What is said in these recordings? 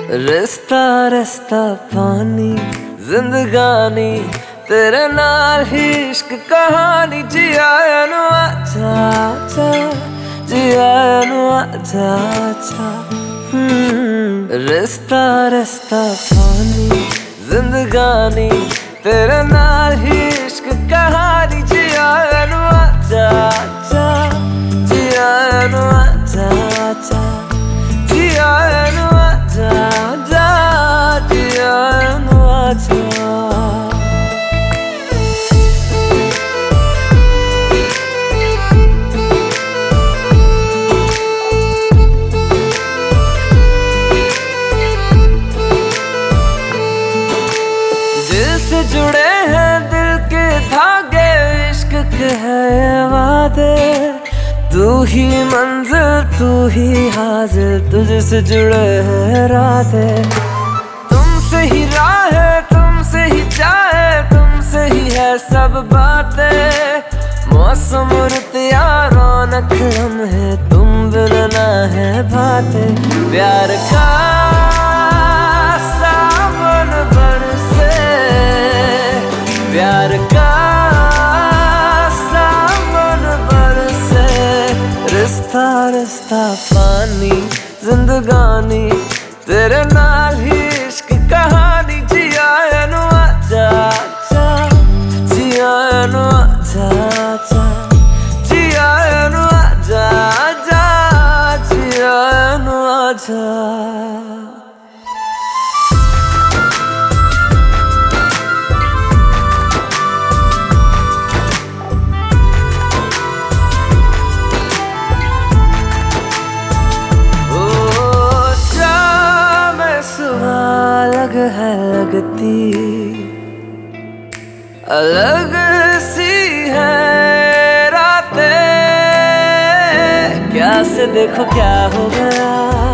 रिश्ता रिश्ता पानी जिंदगानी तेरे नाल ही इश्क कहानी जिया नु आजा आजा जिया नु आजा आजा रिश्ता रिश्ता पानी जिंदगानी तेरे नाल ही इश्क कहानी जिया नु आजा आजा जिया नु आजा आजा जिया नु आजा आजा जिया नु आजा। जुड़े हैं दिल के धागे इश्क के है वादे तू ही मंजिल तू ही हाजिर तुझसे जुड़े हैं राधे तुमसे ही राह है तुमसे ही चाहे तुमसे ही है सब बातें मौसम रुतिया रौनक है तुम बिन ना है बातें प्यार का सावन बरसे प्यार का सावन बरसे रिश्ता रिश्ता पानी जिंदगानी तेरे नाल ही इश्क कहानी जिया नु आजा आजा जिया नु आजा आजा जिया नु आजा आजा जिया नु आजा। अलग है लगती अलग सी है रातें क्या से देखो क्या हो गया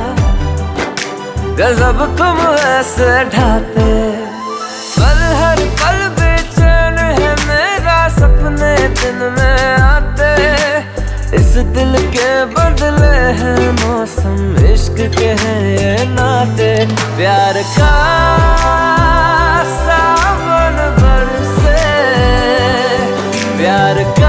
गजब तुम ऐसे ढाते पल हर पल बेचैन है मेरा सपने दिन में आते इस दिल के बदले हैं मौसम इश्क के हैं ये नाते प्यार का सावन बरसे प्यार का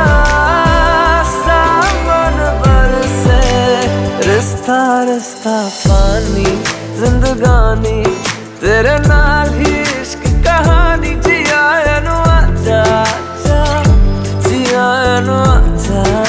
सावन बरसे रिश्ता रिश्ता पानी जिंदगानी तेरे नाल ही इश्क कहानी जिया नु आजा आजा जिया नु आजा